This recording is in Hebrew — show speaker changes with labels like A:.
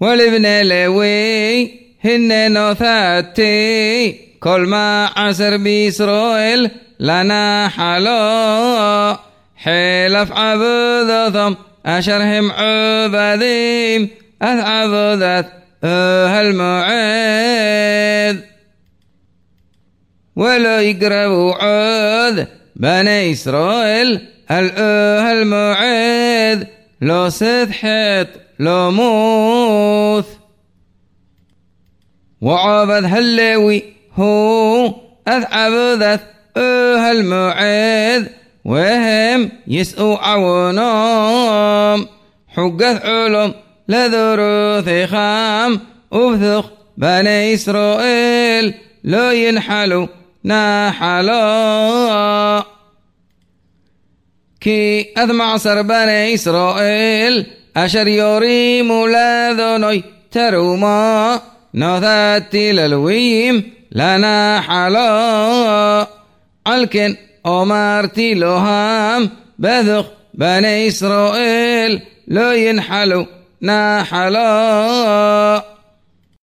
A: ולבני לוי הנה נתתי כל מעשר בישראל לנחלו חלף עבודתם אשר הם עבדים את עבודת אוהל מועד ולא יגרבו עוד בני ישראל על אוהל מועד לא סדחת לא מות وعبد هاللوي هو عبدت الموعد وهم يسأوا عونهم حقت علم لذروث خام وبثق بني إسرائيل لا ينحلوا نحلا كي أذمعصر بني إسرائيل أشر يريم لذني تروما نثاتي للويم لنا حلا علكن أمرتي لهم بذق بني إسرائيل لا ينحلوا نحلا